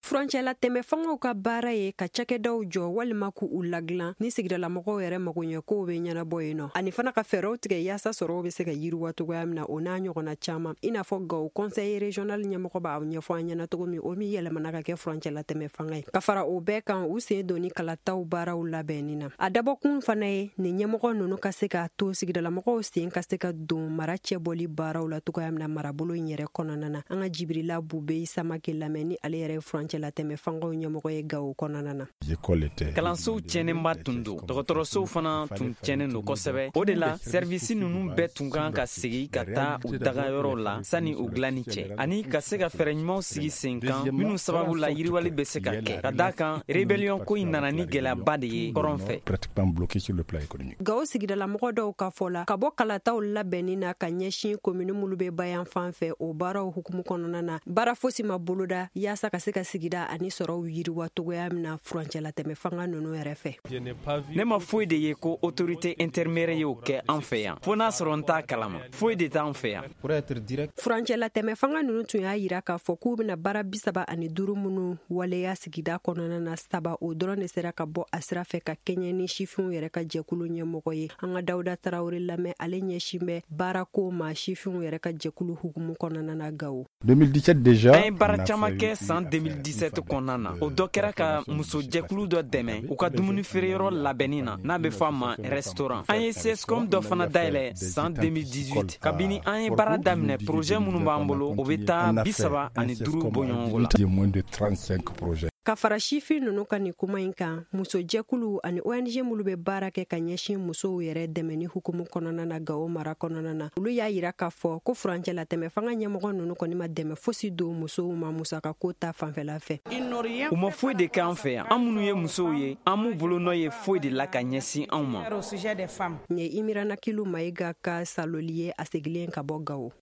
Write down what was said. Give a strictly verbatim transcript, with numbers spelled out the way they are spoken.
Furancɛla tɛmɛ fangaw ka baara ye ka cakɛdaw jɔ walima k'u u laglan ni sigidalamɔgɔw yɛrɛ magoɲɛ kow bɛ ɲɛnabɔ yen nɔ ani fana ka fɛɛrɛw tigɛ yaasa sɔrɔw bɛ se ka yiriwa cogoya min na o n'a ɲɔgɔnna caman i n'a fɔ Gawo conseil régional ɲɛmɔgɔ b'a ɲɛfɔ an ɲɛna cogo min o min yɛlɛmana ka kɛ furancɛla tɛmɛ fanga ye ka fara o bɛɛ kan u sen doni kalataw baaraw labɛnni na a dabɔkun fana ye nin ɲɛmɔgɔ ninnu ka se ka to sigidalamɔgɔw sen ka se ka don mara cɛbɔli baaraw la cogoya min na marabolo in yɛrɛ kɔnɔna na an ka Jibirila Bube Samake lamɛn ni ale yɛrɛ furancɛla tɛmɛ fangaw ɲɛmɔgɔ ye Gawo kɔnɔna na. Kalansow cɛnenba tun don dɔgɔtɔrɔsow fana tun cɛnen don kosɛbɛ o de la servisi ninnu bɛɛ tun kan ka segi ka taa u dagayɔrɔw la sani u dilanni cɛ ani ka se ka fɛɛrɛ ɲumanw sigi sen kan minnu sababu la yiriwali bɛ se ka kɛ ka daa kan rébellion ko in nana ni gɛlɛyaba de ye kɔrɔn fɛ. Gawo sigidalamɔgɔ dɔw ka fɔ la ka bɔ kalataw labɛnni na ka ɲɛsin komini minnu bɛ bayan fan fɛ o baaraw hukumu kɔnɔna na baara fosi ma boloda yaasa ka se ka sigida ani sɔrɔw yiriwa togoya min na furancɛla tɛmɛ fanga ninnu yɛrɛ fɛ. Ne ma foyi de ye ko autorité intermédiaire y'o kɛ an fɛ yan fo n'a sɔrɔ n t'a kalama foyi de t'an fɛ yan. Furancɛla tɛmɛ fanga ninnu tun y'a yira k'a fɔ k'u bɛna baara bisaba ani duuru minnu waleya sigida kɔnɔna na saba o dɔrɔn de sera ka bɔ a sira fɛ ka kɛɲɛ ni sifinw yɛrɛ ka jɛkulu ɲɛmɔgɔ ye an ka Dawuda Tarawele lamɛn ale ɲɛsin bɛ baarako ma sifinw yɛrɛ ka jɛkulu hukumu kɔnɔna na Gawo. an ye baara caman kɛ san deux mille dix-sept kɔnɔna na o dɔ kɛra ka muso jɛkulu dɔ dɛmɛ u ka dumuni feereyɔrɔ labɛnni na n'a bɛ fɔ a ma restaurant an ye sescom dɔ fana dayɛlɛ san deux mille dix-huit kabini an ye baara daminɛ projet minnu b'an bolo o bɛ taa bisaba ani duuru bɔɲɔgɔnko la. Ka fara sifin ninnu ka nin kuma in kan muso jɛkulu ani O N G minnu bɛ baara kɛ ka ɲɛsin musow yɛrɛ dɛmɛni hukumu kɔnɔna na Gawo mara kɔnɔna na olu y'a yira k'a fɔ ko furancɛla tɛmɛ fanga ɲɛmɔgɔ ninnu kɔni ma dɛmɛ fosi don musow ma musaka ko ta fanfɛla fɛ. U ma foyi de kɛ an fɛ yan an minnu ye musow ye an m'u bolo nɔ ye foyi de la ka ɲɛsin anw ma. Nin ye Imirana Kilu Mayiga ka saloli ye a segilen ka bɔ Gawo.